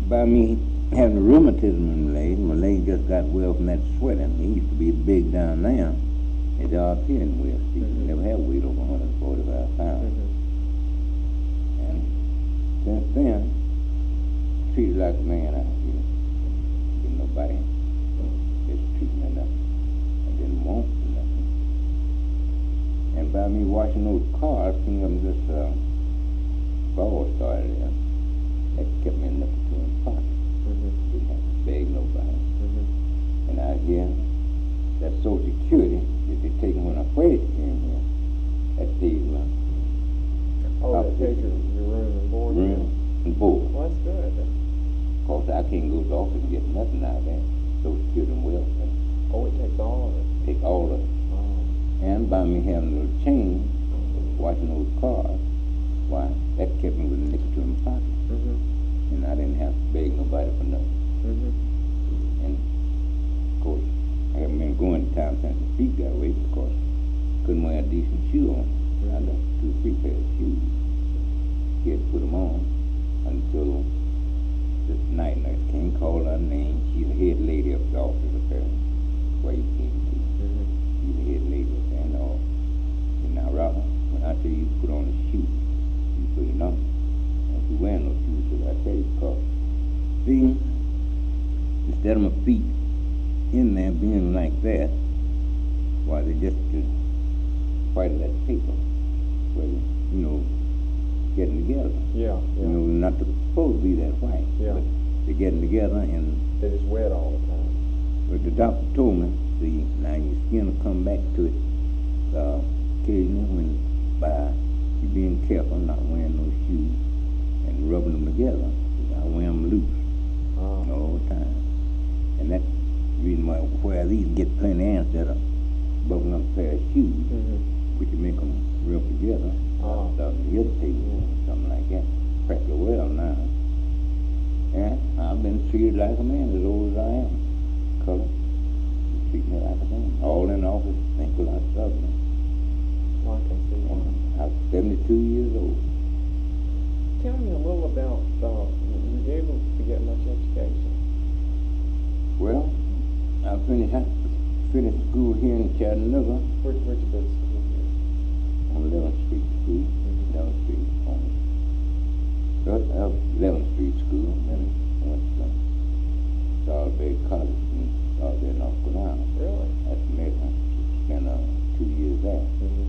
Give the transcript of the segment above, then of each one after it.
by me having rheumatism in my leg. My leg just got well from that sweating. He used to be big down there. It's all here in West Street. Never had weight over 145 pounds. And since then, treated like a man out here. Didn't nobody just treat me nothing. I didn't want nothing. And by me washing those cars, came up this ball started there. That kept me in the pocket. Didn't have to beg nobody. And I hear that Social Security that they taken when I first came here, that paid my that paid your room and board? Room and board. Well, that's good. Of course, I can't go to the office and get nothing out of that. Social Security and welfare. Oh, it takes all of it? Take all of it. Oh. And by me having a little change, watching those cars, why, that kept me with a nickel to my pocket. And I didn't have to beg nobody for nothing. And, of course, I haven't been going to town since the feet got away because I couldn't wear a decent shoe on. I got 2 or 3 pairs of shoes. She had to put them on until this night nurse came, called her name. She's the head lady of the office up there. Where you came to. She's the head lady up there and all. And now, Robert, when I tell you to put on a shoe, you put it on. And if you wearing those shoes, so I tell you, because, see, instead of my feet in there being like that, why they just white that paper, where getting together. Yeah. Not supposed to be that white. Yeah. But they're getting together and they just wet all the time. But the doctor told me, see, now your skin will come back to it occasionally when by you being careful, not wearing those shoes and rubbing them together. I wear them loose all the time. And that's the reason why where these get plenty of instead of bubbling up a pair of shoes, which you make them rub together. Start to irritate you, something like that. Practically well now. And I've been treated like a man as old as I am. Color. You treat me like a man. All in the office, think a lot of me. Well, I can see that. I'm 72 years old. Tell me a little about, were you able to get much education? Well, I finished school here in Chattanooga. Where'd you go to school here? On 11th Street School. 11th Street on 11th Street School. Then I went to Salisbury College in Salisbury, North Carolina. Really? That's amazing. Spent 2 years there.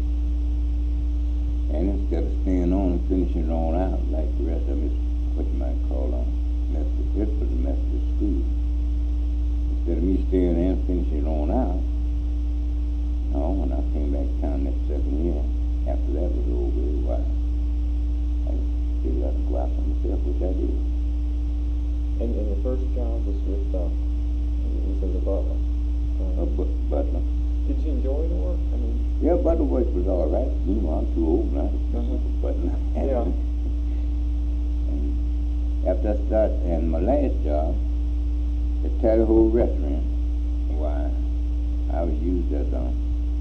And instead of staying on and finishing it on out like the rest of them, what you might call Methodist, this was a Methodist school. Instead of me staying there and finishing it on out, no, when I came back to town that second year, after that was over, why, I still had to go out for myself, which I did. And your first job was with, was as a butler? Butler. Did you enjoy the work? I mean, yeah, butler work was all right. I'm too old now. Butler. Yeah. And after I started, and my last job, the Tally Ho restaurant, why, I was used as a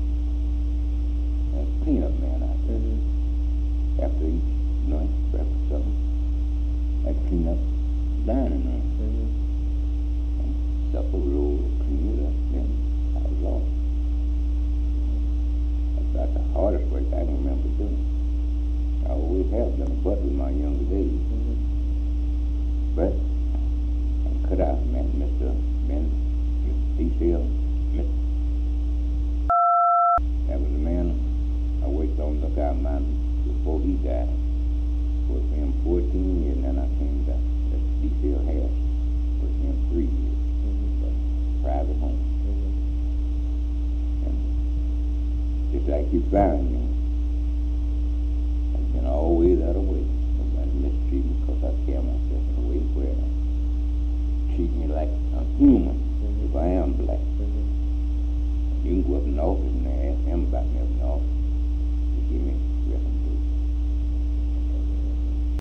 cleanup man out there. After each lunch, breakfast, supper, I'd clean up the dining room. And supper would roll, clean it up, then I was off. That's about the hardest work I can remember doing. I always have done a butler in my younger days. But I cut out, man, Mr. Ben, Mr. D.C.L., Mr. That was the man I worked on Lookout Mountain before he died. Worked for him 14 years, and then I came back. That's D.C.L. Harris. Worked for him 3 years. Private home. And just like you found me, I've been always that way. Nobody mistreat me because I carry myself in a way where treat me like I'm human if I am black. You can go up in the office and ask him about me up in the office. Just give me